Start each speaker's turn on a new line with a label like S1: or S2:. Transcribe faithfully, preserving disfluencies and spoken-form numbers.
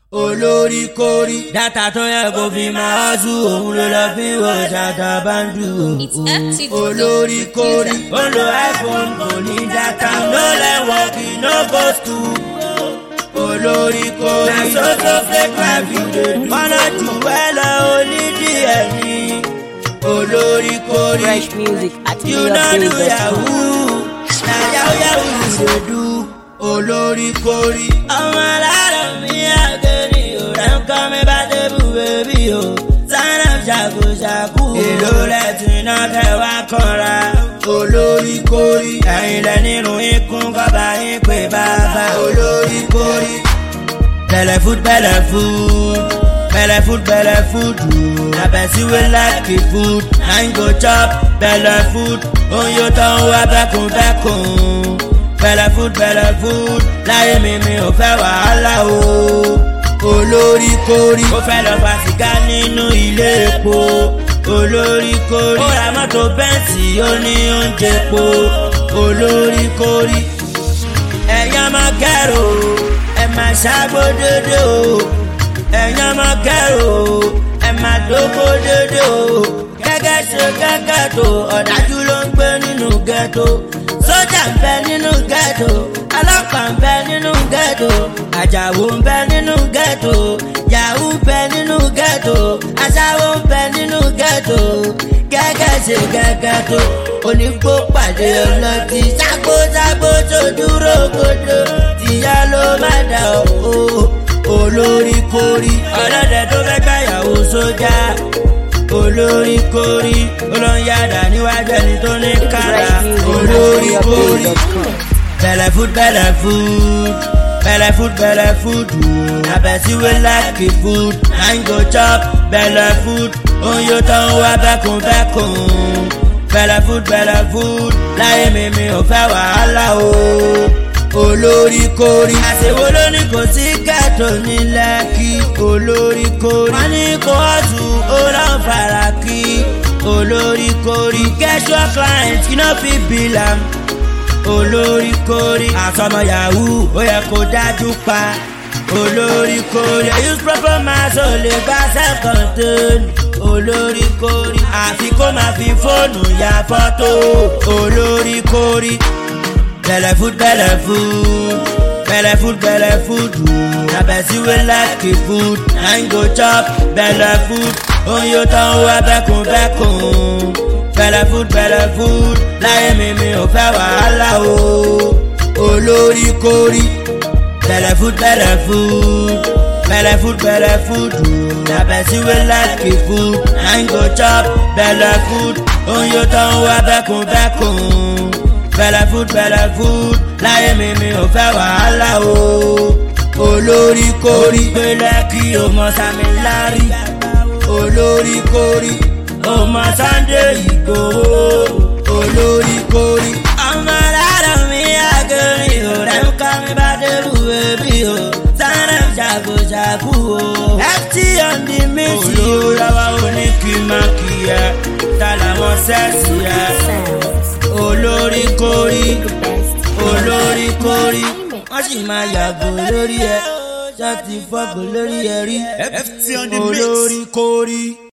S1: olórí kórí dátà tó yẹ kó fi máa sú òun ló lọ fi wọ ṣàtà báńdù. olórí kórí ó lo iPhone kò ní dátà no lẹ́wọ̀n kì no go school. olórí kórí na so so fake life you dey do. ọ̀nà jù ẹ́ lọ onídìí ẹ̀ ní. olórí kórí
S2: Fresh music at
S1: you no do yahoo na yahoo yahoo you dey do. olórí kórí ọmọ aláàrọ̀ mi àgẹ̀rì òrẹ́ ń kọ́ mi bá débù bèbí o sáná ṣàkóṣàkó èlò rẹ̀ tí iná kẹwàá kanra. olórí kórí ẹ̀yin lẹ nínú ikún kọ́ba yín pé bàbá. olórí kórí bẹ̀lẹ̀ food bẹ̀lẹ̀ food bẹ̀lẹ̀ food bẹ̀lẹ̀ food na person wey like the food na him go chop bẹ̀lẹ̀ food ohun yóò tán wá bẹ́kùn bẹ́kùn. bẹ̀lẹ̀ food bẹ̀lẹ̀ food láyé mi mi ò fẹ́ wàhálà o. olórí kórí ó fẹ́ lọ fa sìgá nínú ilé epo. olórí kórí ó ra mọ́tò bẹ́ǹsì ó ní oúnjẹ epo. olórí kórí ẹ̀yàn máa kẹ́rò ẹ̀ máa ṣàgbó dédé o. ẹ̀yàn máa kẹ́rò ẹ̀ máa dógó dédé o. gẹ́gẹ́ ṣe gẹ́gẹ́ tó ọ̀dájú ló ń gbé nínú ghetto. sójà ń bẹ nínú ghetto ọlọ́pàá ń bẹ nínú ghetto àjàwó ń bẹ nínú ghetto yahoo ń bẹ nínú ghetto aṣáwó ń bẹ nínú ghetto. gẹ́gẹ́ ṣe gẹ́gẹ́ tó onígbó pàdé ọlọ́tí ṣàgbóṣàgbó tó dúró kodo tìyá ló má dà ó. olórí kórí ọlọ́dẹ tó fẹ́ gbàyàwó sójà. olórí kórí olóyàdá níwájú ẹni tó ní kára. olórí kórí bẹ̀lẹ̀ food bẹ̀lẹ̀ food bẹ̀lẹ̀ food bẹ̀lẹ̀ food na person wey like the food na him go chop bẹ̀lẹ̀ food ohun yóò tán wá bẹ́kùn bẹ́kùn. bẹ̀lẹ̀ food bẹ̀lẹ̀ food láyé mi mi ò fẹ́ wàhálà o. olórí kórí àṣewó ló ní kò sí ghetto ní Lẹ́kì. olórí kórí wọ́n ní kó ọ̀tún ó rán fara kí. olórí kórí get your client you no fit bill am. olórí kórí àtọmọ yahoo ó yẹ kó dájú pa. olórí kórí use proper mass ó lè gba self contain. olórí kórí àfi kó máa fi fóònù ya fọ́tò. olórí kórí bẹ̀lẹ̀ food bẹ̀lẹ̀ food bẹ̀lẹ̀ food bẹ̀lẹ̀ food na person wey like the food na him go chop bẹ̀lẹ̀ food ohun yóò tán wá bẹ́kùn bẹ́kùn. bẹ̀lẹ̀ food bẹ̀lẹ̀ food láyé mi mi ò fẹ́ wàhálà o. olórí kórí bẹ̀lẹ̀ food bẹ̀lẹ̀ food bẹ̀lẹ̀ food bẹ̀lẹ̀ food na person wey like the food na him go chop bẹ̀lẹ̀ food ohun yóò tán wá bẹ́kùn bẹ́kùn. bẹ̀lẹ̀ food bẹ̀lẹ̀ food láyé mi mi ò fẹ́ wàhálà o. olórí kórí pé Lẹ́kì ó mọ Sami Larry. olórí kórí ó mọ Sunday Igboho. olórí kórí ọmọ aláàrọ̀ mi àgẹ̀rì òrẹ́ ń kọ́ mi bá débù bèbí o sáná ṣàkóṣàkó o. ft on the mix olórí àwa oníkìmákìá tàlàmọ́ sẹ́ẹ̀sì yá. olórí kórí olórí kórí wọ́n sì máa yàgò lórí ẹ̀ ṣáà ti fọ́gò lórí ẹ̀ rí. olórí kórí.